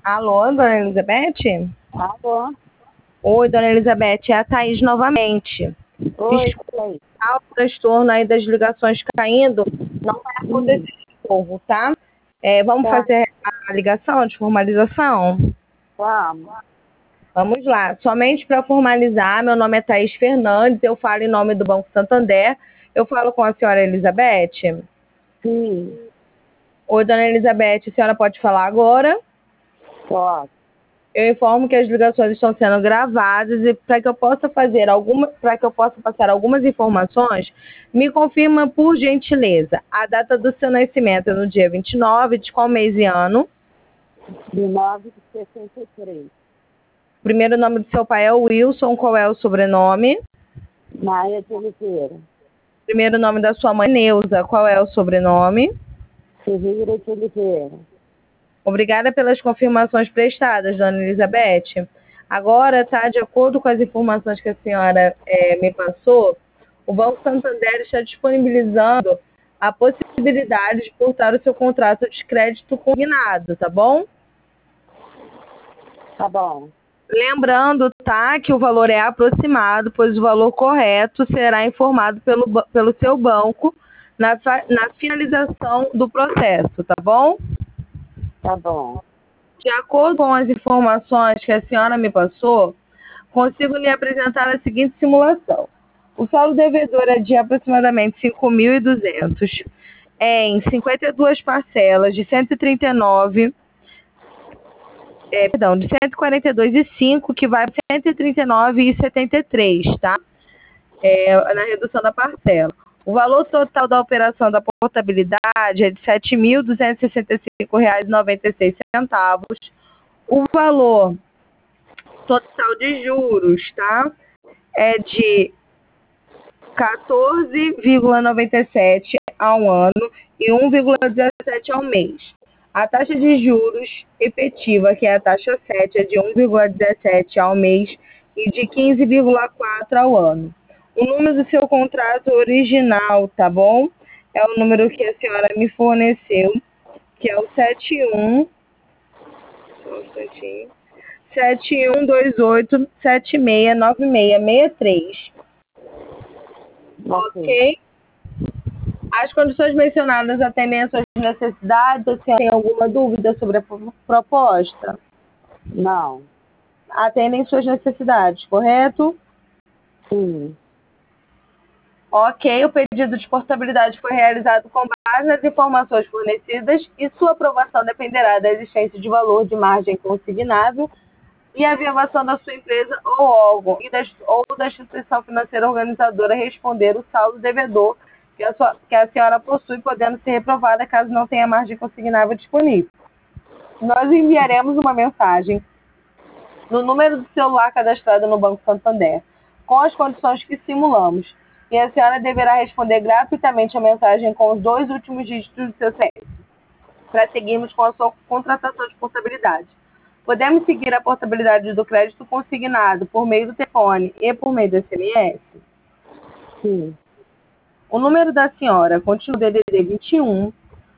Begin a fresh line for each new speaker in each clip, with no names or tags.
Alô, dona Elizabeth?
Alô?
Oi, dona Elizabeth, é a Thaís novamente.
Oi,
Desculpa o transtorno aí das ligações caindo. Não vai acontecer de novo, tá? Vamos
Tá.
fazer a ligação de formalização?
Vamos.
Vamos lá. Somente para formalizar, meu nome é Thaís Fernandes, eu falo em nome do Banco Santander. Eu falo com a senhora Elizabeth?
Sim,
Oi, dona Elizabeth, a senhora pode falar agora?
pode.
Eu informo que as ligações estão sendo gravadas e para que eu possa passar algumas informações, me confirma por gentileza a data do seu nascimento é no dia 29 de qual mês e ano?
De 9 de 63.
O primeiro nome do seu pai é Wilson, qual é o sobrenome?
Maia de Oliveira.
O primeiro nome da sua mãe, Neuza, qual é o sobrenome?
Ferreira de Oliveira.
Obrigada pelas confirmações prestadas, dona Elizabeth. Agora, tá, de acordo com as informações que a senhora me passou, o Banco Santander está disponibilizando a possibilidade de cortar o seu contrato de crédito consignado, tá bom?
Tá bom.
Lembrando, tá, que o valor é aproximado, pois o valor correto será informado pelo seu banco na finalização do processo, tá bom?
Tá bom.
De acordo com as informações que a senhora me passou, consigo lhe apresentar a seguinte simulação. O saldo devedor é de aproximadamente 5.200 em 52 parcelas de 139, de 142,5, que vai para 139,73, tá? Na redução da parcela. O valor total da operação da portabilidade é de R$ 7.265,96. O valor total de juros, tá? É de 14,97 ao ano e 1,17 ao mês. A taxa de juros efetiva, que é a taxa 7, é de 1,17 ao mês e de 15,4 ao ano. O número do seu contrato original, tá bom? É o número que a senhora me forneceu, que é o 71. Só um instantinho. 7128769663.
Ok.
Ok? As condições mencionadas atendem às suas necessidades? A senhora tem alguma dúvida sobre a proposta?
Não.
Atendem suas necessidades, correto?
Sim.
Ok, o pedido de portabilidade foi realizado com base nas informações fornecidas e sua aprovação dependerá da existência de valor de margem consignável e a violação da sua empresa ou órgão ou da instituição financeira organizadora responder o saldo devedor que a senhora possui, podendo ser reprovada caso não tenha margem consignável disponível. Nós enviaremos uma mensagem no número do celular cadastrado no Banco Santander, com as condições que simulamos, e a senhora deverá responder gratuitamente a mensagem com os 2 últimos dígitos do seu CPF, para seguirmos com a sua contratação de portabilidade. Podemos seguir a portabilidade do crédito consignado por meio do telefone e por meio do SMS?
Sim.
O número da senhora continua DDD 21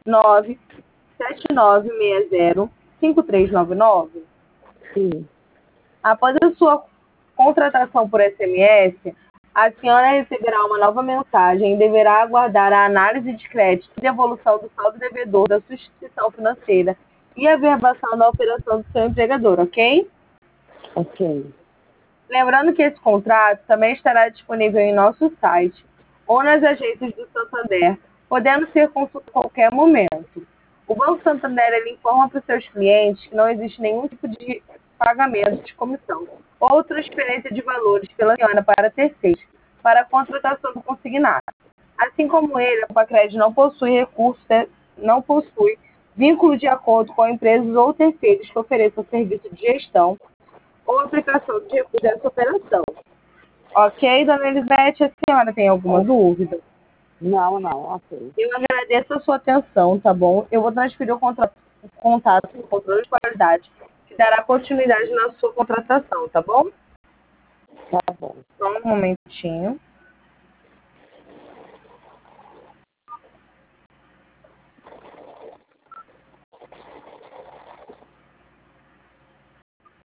97960 5399.
Sim.
Após a sua contratação por SMS, a senhora receberá uma nova mensagem e deverá aguardar a análise de crédito e devolução do saldo devedor da sua instituição financeira e a verbação da operação do seu empregador, ok?
Ok.
Lembrando que esse contrato também estará disponível em nosso site ou nas agências do Santander, podendo ser consultado a qualquer momento. O Banco Santander ele informa para os seus clientes que não existe nenhum tipo de pagamento de comissão ou transferência de valores pela senhora para terceiros para a contratação do consignado. Assim como ele, a Pacred não possui vínculo de acordo com empresas ou terceiros que ofereçam serviço de gestão ou aplicação de recursos dessa operação. Ok, dona Elisete, a senhora tem alguma dúvida?
Não, não. Ok.
Eu agradeço a sua atenção, tá bom? Eu vou transferir o contato do controle de qualidade, que dará continuidade na sua contratação, tá bom?
Tá bom.
Só um momentinho.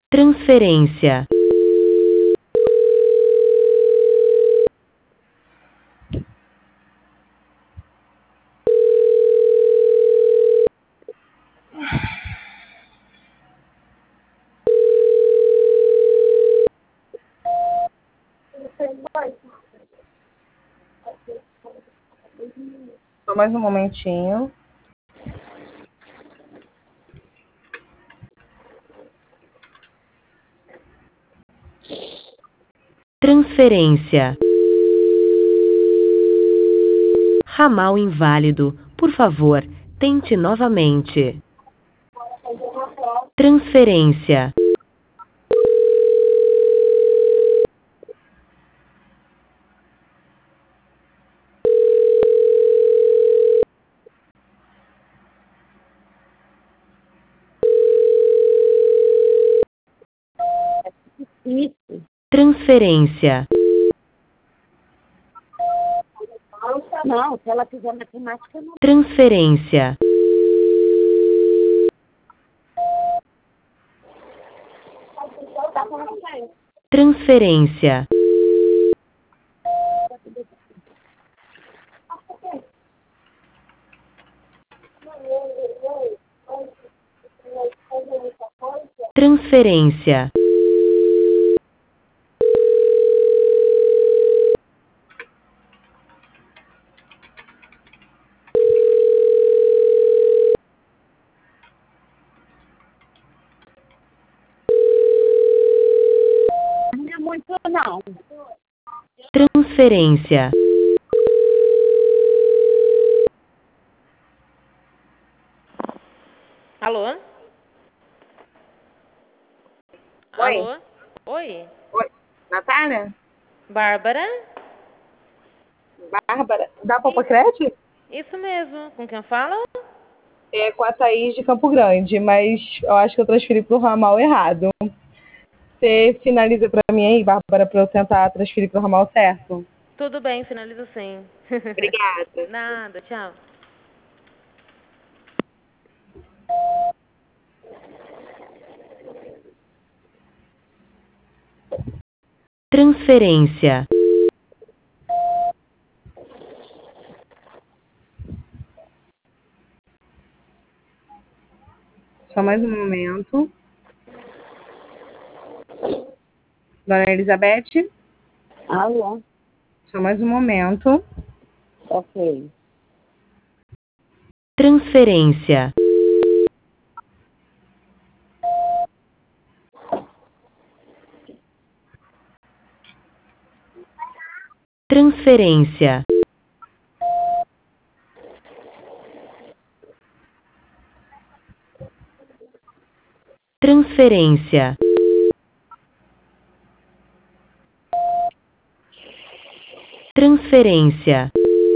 Transferência.
Só mais um momentinho.
Transferência. Ramal inválido. Por favor, tente novamente. Transferência.
Isso.
Transferência.
Não, se ela fizer matemática, não.
Transferência. Transferência. Transferência.
Não é muito, não.
Transferência.
Alô?
Oi.
Alô? Oi?
Oi. Natália?
Bárbara?
Bárbara? Da Popocrete?
Isso mesmo. Com quem eu falo?
É com a Thaís de Campo Grande, mas eu acho que eu transferi pro ramal errado. Você finaliza pra mim aí, Bárbara, pra eu tentar transferir pro ramal certo?
Tudo bem, finalizo sim.
Obrigada.
Nada, tchau.
Transferência.
Só mais um momento. Dona Elizabeth?
Alô?
Só mais um momento.
Ok.
Transferência. Transferência. Transferência. Transferência.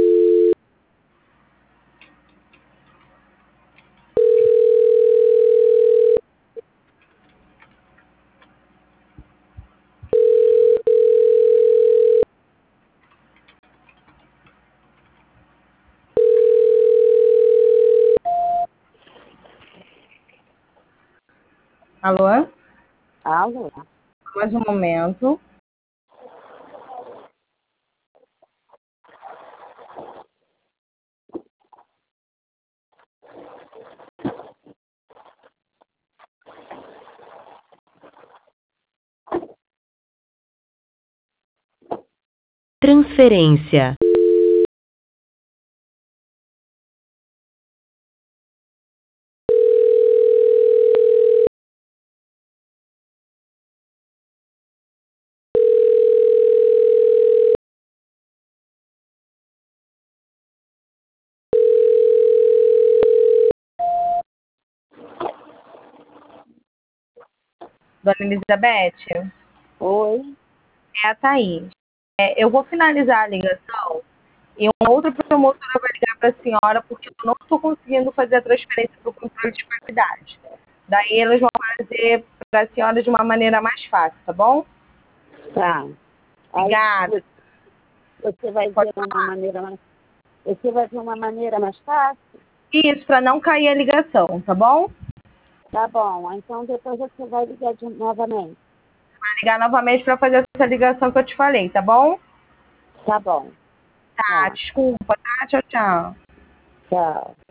Alô?
Alô?
Mais um momento.
Transferência.
Dona Elizabeth,
Oi?
é a Thaís. Eu vou finalizar a ligação e uma outra promotora vai ligar para a senhora porque eu não estou conseguindo fazer a transferência para o controle de qualidade. Daí elas vão fazer para a senhora de uma maneira mais fácil, tá bom?
Tá. Aí,
Obrigada.
você vai ver uma maneira mais. Você vai ver uma maneira mais fácil?
Isso, para não cair a ligação, tá bom?
Tá bom, então depois você vai ligar novamente.
Vai ligar novamente para fazer essa ligação que eu te falei, tá bom?
Tá bom.
Tá, desculpa, tá? Tchau, tchau.
Tchau.